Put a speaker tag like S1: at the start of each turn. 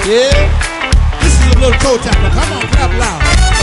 S1: Yeah. This is a little toe tapper. Come on, clap loud.